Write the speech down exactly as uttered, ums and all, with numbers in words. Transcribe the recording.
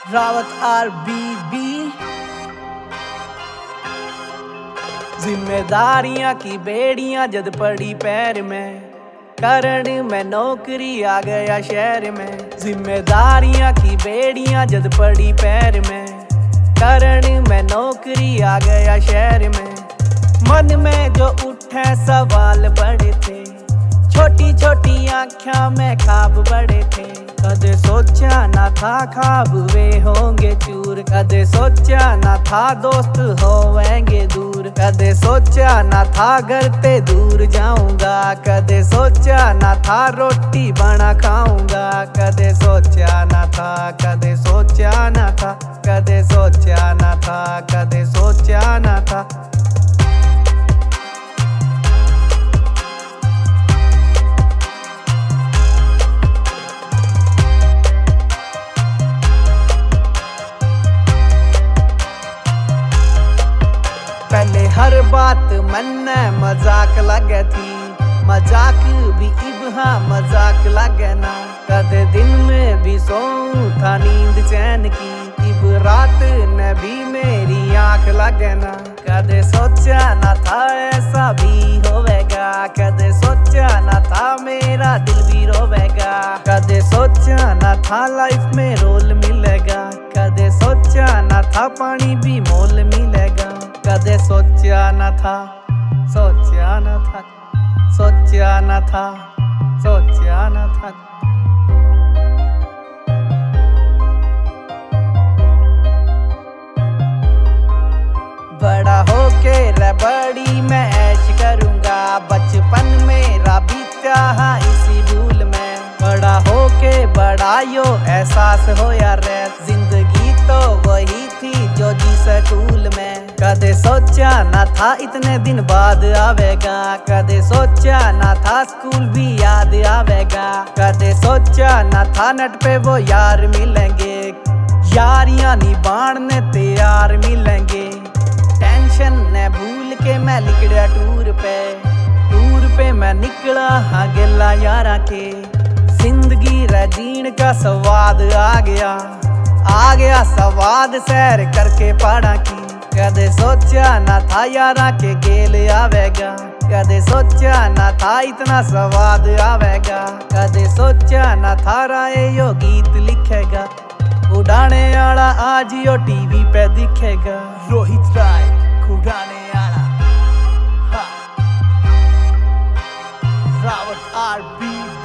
Rawat R B B. जिम्मेदारियां की बेड़ियां जद पड़ी पैर में, करण में नौकरी आ गया शहर में। जिम्मेदारियां की बेड़ियां जद पड़ी पैर में, करण में नौकरी आ गया शहर में। मन में जो उठे सवाल बड़े थे, छोटी छोटी आँखों में ख्वाब बड़े थे। कदे सोचा ना था ख्वाब वे होंगे चूर, कदे सोचा ना था दोस्त होवेंगे दूर। कदे सोचा ना था घर ते दूर जाऊंगा, कदे सोचा ना था रोटी बना खाऊंगा। कदे सोचा ना था, कदे सोचा ना था, कदे सोचा ना था, कदे सोचा ना था। पहले हर बात मन में मजाक लगे थी, मजाक भी इबहा मजाक लगे ना। कदे दिन में भी सोऊं था नींद चैन की, इब रात ने भी मेरी आंख लगे ना। कदे सोचा ना था ऐसा भी होवेगा, कदे सोचा ना था मेरा दिल भी रोवेगा। कदे सोचा ना था लाइफ में रोल मिलेगा, कदे सोचा ना था पानी भी मोल मिलेगा। कदे सोचा न था, सोचा न था, सोचा न था, सोचा न था। बड़ा होके रे बड़ी मैं ऐश करूंगा, बचपन मेरा बीता हाँ इसी भूल में। बड़ा होके बड़ा यो एहसास हो यार, जिंदगी तो वही थी जो जी स्कूल में। कदे सोचा ना था इतने दिन बाद आवेगा, कदे सोचा ना था स्कूल भी याद आवेगा। कदे सोचा ना था नट पे वो यार मिलेंगे, यारियां निभाने तैयार मिलेंगे। टेंशन ने भूल के मैं निकला टूर पे, टूर पे मैं निकला हाँ गिला यारा के। जिंदगी रे जीण का स्वाद आ गया, आ गया स्वाद सैर करके पहाड़ा की। कदे सोचा ना था यारा के गेल आवेगा, कदे सोचा ना था इतना स्वाद आवेगा। कदे सोचा ना था राय यो गीत लिखेगा, उड़ाने आला आज यो टीवी पे दिखेगा। रोहित राय उड़ाने आला, रावत आर बी